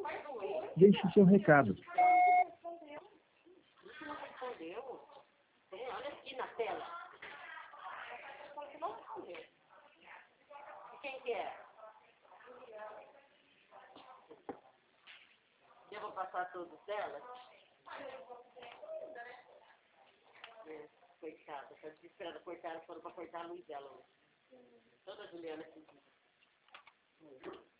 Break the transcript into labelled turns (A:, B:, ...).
A: Deixe seu recado.
B: Não respondeu. Olha aqui na tela. Não respondeu. Quem que é? Eu vou passar todos delas. Coitada, tá desesperada. Foram pra cortar a luz dela hoje. Toda a Juliana que